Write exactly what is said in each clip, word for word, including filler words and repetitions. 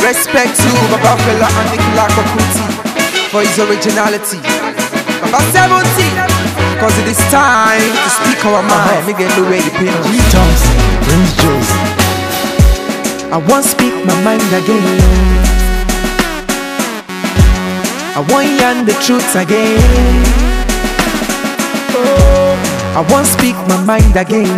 Respect to Baba Fela and Nicola Kakuti for his originality. Baba seventy, cause it is time to speak our mind. Me get the way the pain. G Thompson, Prince Josie. I won't speak my mind again. I won't yarn the truth again. I won't speak my mind again.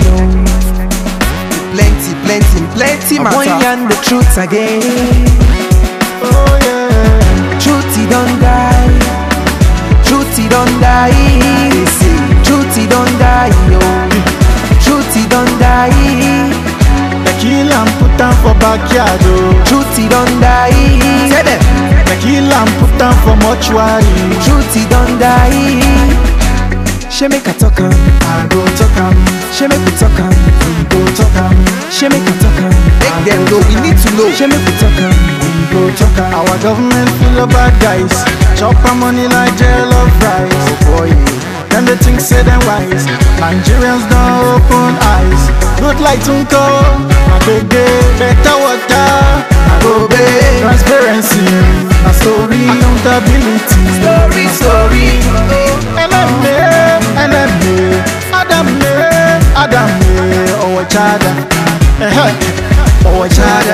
Plenty, plenty, plenty matter. I won't yarn the truth again. Oh yeah. Truth don't die. Truth don't die. Truth don't die. Yo. Truth don't die. They kill and put them for backyard. Truth don't die. Say them. They kill and put them for mortuary. Truth don't die. She make a talk am, I go talk am. she make we talk am, We go talk am. she make a talk am. Make them know, we need to know. She make we talk am, We go talk am. Our government full of bad guys. Chop our money like jail of rice. oh boy. Then they think say them wise. Nigerians don't open eyes. Good like Tunko, Agege, better water, Agobe, transparency, a story, accountability. story, story. N M A, N M A, Adam me, Adam me, oh chada, eh, oh chada.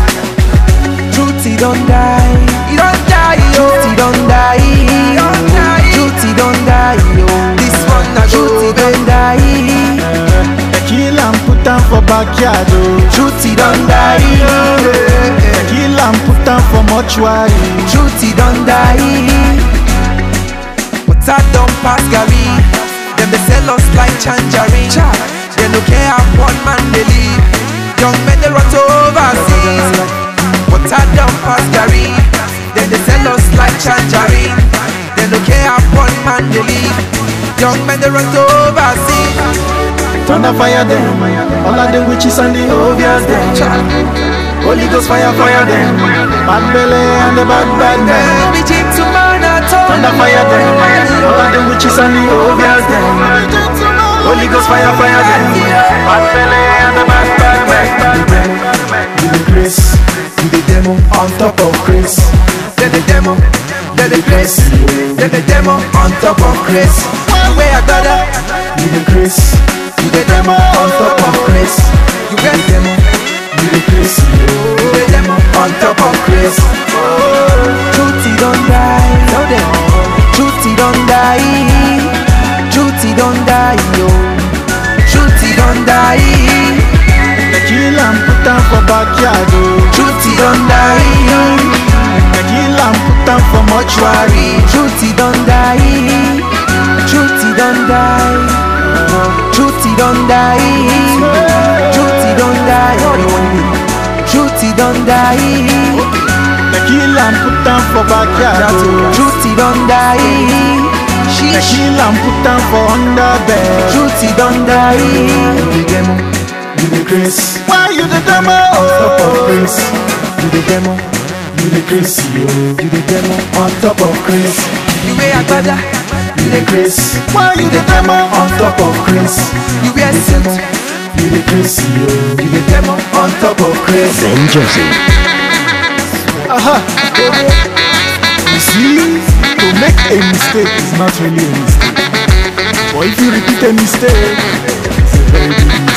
Truth don't die, he don't die, yo. Truth don't die, he don't die. Truth don't die, yo. This one na truth don't die. Kill and put them for backyard. Truth don't die. Kill and put them for mortuary. Truth don't die. But I don't pass Gary. Them they sell us like tangerine. They no care how one man they live. Young men they run to overseas. But I don't pass Gary. Then they sell us like tangerine. They no care how one man they live. Young men they run to overseas. Thunder fire them, all of the witches and the obvious them. Holy Ghost fire fire them, bad belly and the bad bad men. Thunder fire them, all of the witches and the obvious them. Holy Ghost fire fire them, bad belly and the bad bad men. Do the grace, do the demo on top of grace. Then the demo, then the grace, then the demo on top of grace. Where I got that? Do the grace. You the demo on top of grace. You get demo. You the grace. You the demo on top of grace. Truth don't die. No them. Truth don't die. Truth don't die. Yo. Truth don't die. They kill and put them for backyard. Truth don't die. They kill and put them for mortuary. Truth don't die. Truth don't die. Truth don't die. Truth don't die. Truth don't die. They kill and put them for backyard. Truth don't die. They kill and put them for under bed. Truth don't die. You the demo, you the grace. Why you the demo? On top of grace. You the demo, you the grace. You the demo on top of grace. You wear a brother. You the grace. Why you the demo on top of grace? You wear suit. You the grace. You the demo on top of grace. Ben Josie. Aha. You see, to make a mistake is not really a mistake. But if you repeat a mistake, it's a very big mistake.